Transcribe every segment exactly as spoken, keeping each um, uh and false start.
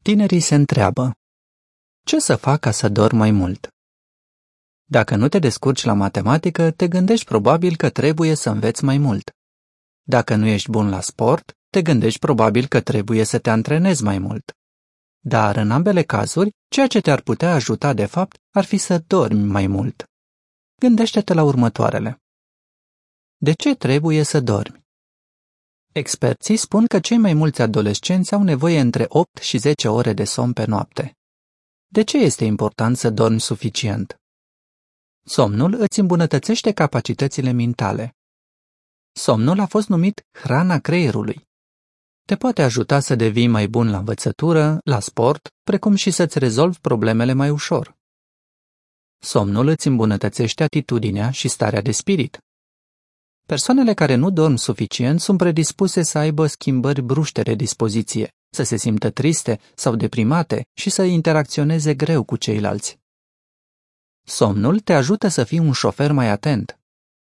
Tinerii se întreabă: ce să fac ca să dorm mai mult? Dacă nu te descurci la matematică, te gândești probabil că trebuie să înveți mai mult. Dacă nu ești bun la sport, te gândești probabil că trebuie să te antrenezi mai mult. Dar, în ambele cazuri, ceea ce te-ar putea ajuta de fapt ar fi să dormi mai mult. Gândește-te la următoarele. De ce trebuie să dormi? Experții spun că cei mai mulți adolescenți au nevoie între opt și zece ore de somn pe noapte. De ce este important să dormi suficient? Somnul îți îmbunătățește capacitățile mentale. Somnul a fost numit hrana creierului. Te poate ajuta să devii mai bun la învățătură, la sport, precum și să-ți rezolvi problemele mai ușor. Somnul îți îmbunătățește atitudinea și starea de spirit. Persoanele care nu dorm suficient sunt predispuse să aibă schimbări bruște de dispoziție, să se simtă triste sau deprimate și să interacționeze greu cu ceilalți. Somnul te ajută să fii un șofer mai atent.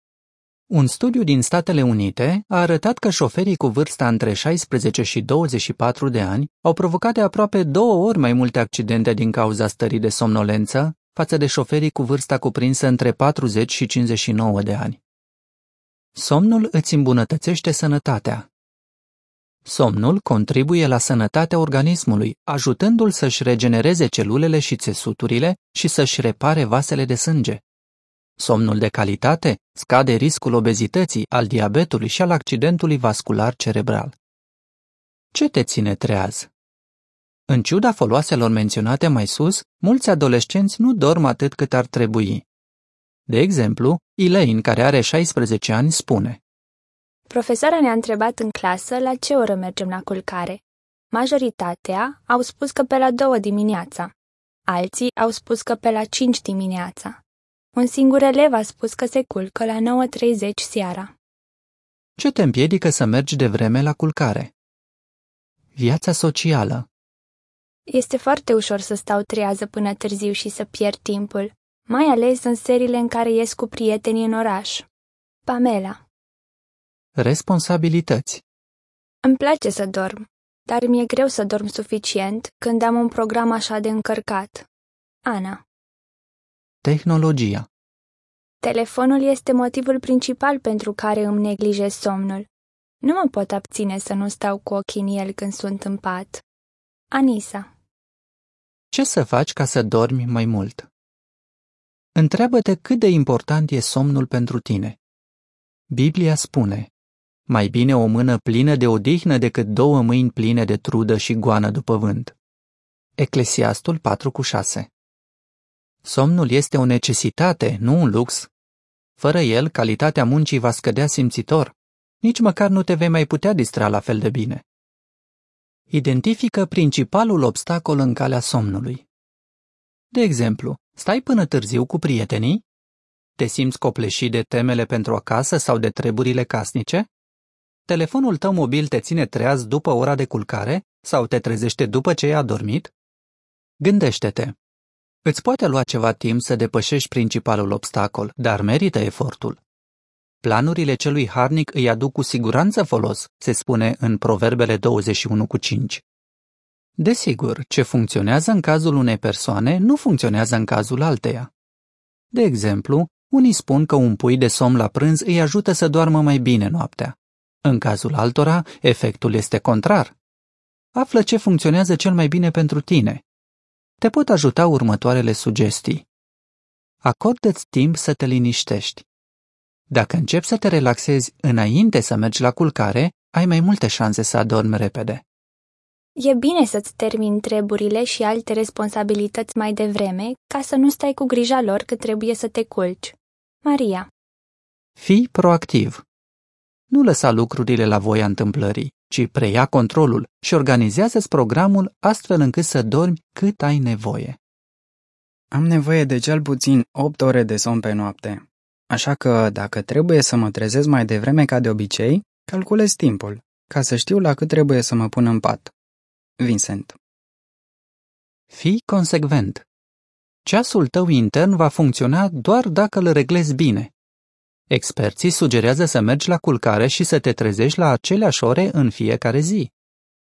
Un studiu din Statele Unite a arătat că șoferii cu vârsta între șaisprezece și douăzeci și patru de ani au provocat de aproape două ori mai multe accidente din cauza stării de somnolență față de șoferii cu vârsta cuprinsă între patruzeci și cincizeci și nouă de ani. Somnul îți îmbunătățește sănătatea. Somnul contribuie la sănătatea organismului, ajutându-l să-și regenereze celulele și țesuturile și să-și repare vasele de sânge. Somnul de calitate scade riscul obezității, al diabetului și al accidentului vascular cerebral. Ce te ține treaz? În ciuda foloaselor menționate mai sus, mulți adolescenți nu dorm atât cât ar trebui. De exemplu, Elaine, care are șaisprezece ani, spune: Profesoara ne-a întrebat în clasă la ce oră mergem la culcare. Majoritatea au spus că pe la două dimineața. Alții au spus că pe la cinci dimineața. Un singur elev a spus că se culcă la nouă treizeci seara. Ce te împiedică să mergi devreme la culcare? Viața socială. Este foarte ușor să stau trează până târziu și să pierd timpul, mai ales în seriile în care ies cu prietenii în oraș. Pamela. Responsabilități. Îmi place să dorm, dar mi-e greu să dorm suficient când am un program așa de încărcat. Ana. Tehnologia. Telefonul este motivul principal pentru care îmi neglijez somnul. Nu mă pot abține să nu stau cu ochii în el când sunt în pat. Anisa. Ce să faci ca să dormi mai mult? Întreabă-te cât de important e somnul pentru tine. Biblia spune: mai bine o mână plină de odihnă decât două mâini pline de trudă și goană după vânt. Eclesiastul patru cu șase. Somnul este o necesitate, nu un lux. Fără el, calitatea muncii va scădea simțitor. Nici măcar nu te vei mai putea distra la fel de bine. Identifică principalul obstacol în calea somnului. De exemplu, stai până târziu cu prietenii? Te simți copleșit de temele pentru acasă sau de treburile casnice? Telefonul tău mobil te ține treaz după ora de culcare sau te trezește după ce ai adormit? Gândește-te. Îți poate lua ceva timp să depășești principalul obstacol, dar merită efortul. Planurile celui harnic îi aduc cu siguranță folos, se spune în Proverbele douăzeci și unu cu cinci. Desigur, ce funcționează în cazul unei persoane nu funcționează în cazul alteia. De exemplu, unii spun că un pui de somn la prânz îi ajută să doarmă mai bine noaptea. În cazul altora, efectul este contrar. Află ce funcționează cel mai bine pentru tine. Te pot ajuta următoarele sugestii. Acordă-ți timp să te liniștești. Dacă începi să te relaxezi înainte să mergi la culcare, ai mai multe șanse să adormi repede. E bine să-ți termini treburile și alte responsabilități mai devreme, ca să nu stai cu grija lor cât trebuie să te culci. Maria. Fii proactiv. Nu lăsa lucrurile la voia întâmplării, ci preia controlul și organizează-ți programul astfel încât să dormi cât ai nevoie. Am nevoie de cel puțin opt ore de somn pe noapte, așa că dacă trebuie să mă trezesc mai devreme ca de obicei, calculez timpul, ca să știu la cât trebuie să mă pun în pat. Vincent. Fii consecvent. Ceasul tău intern va funcționa doar dacă îl reglezi bine. Experții sugerează să mergi la culcare și să te trezești la aceleași ore în fiecare zi.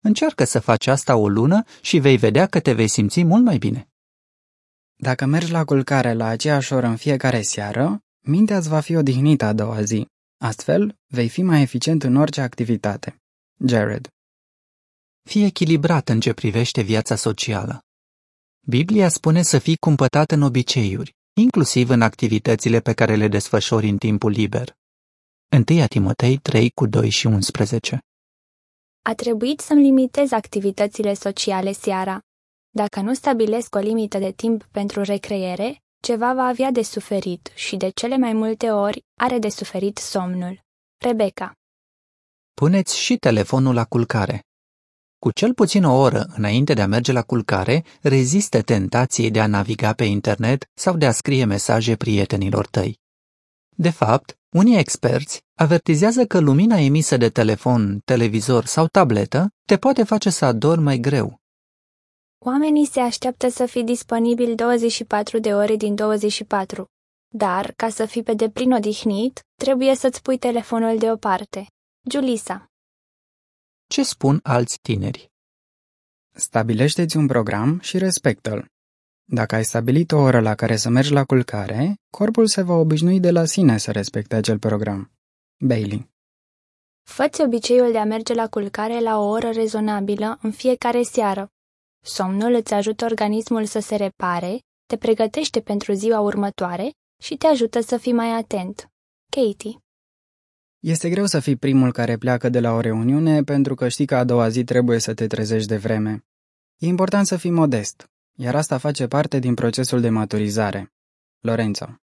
Încearcă să faci asta o lună și vei vedea că te vei simți mult mai bine. Dacă mergi la culcare la aceeași oră în fiecare seară, mintea îți va fi odihnită a doua zi. Astfel, vei fi mai eficient în orice activitate. Jared. Fii echilibrat în ce privește viața socială. Biblia spune să fii cumpătat în obiceiuri, inclusiv în activitățile pe care le desfășori în timpul liber. întâi Timotei trei cu doi și unsprezece. A trebuit să-mi limitez activitățile sociale seara. Dacă nu stabilesc o limită de timp pentru recreere, ceva va avea de suferit și de cele mai multe ori are de suferit somnul. Rebecca. Puneți și telefonul la culcare. Cu cel puțin o oră înainte de a merge la culcare, rezistă tentației de a naviga pe internet sau de a scrie mesaje prietenilor tăi. De fapt, unii experți avertizează că lumina emisă de telefon, televizor sau tabletă te poate face să adormi mai greu. Oamenii se așteaptă să fii disponibil douăzeci și patru de ore din douăzeci și patru, dar, ca să fii pe deplin odihnit, trebuie să-ți pui telefonul deoparte. Julissa. Ce spun alți tineri? Stabilește-ți un program și respectă-l. Dacă ai stabilit o oră la care să mergi la culcare, corpul se va obișnui de la sine să respecte acel program. Bailey. Fă-ți obiceiul de a merge la culcare la o oră rezonabilă în fiecare seară. Somnul îți ajută organismul să se repare, te pregătește pentru ziua următoare și te ajută să fii mai atent. Katie. Este greu să fii primul care pleacă de la o reuniune pentru că știi că a doua zi trebuie să te trezești de vreme. E important să fii modest, iar asta face parte din procesul de maturizare. Lorenzo.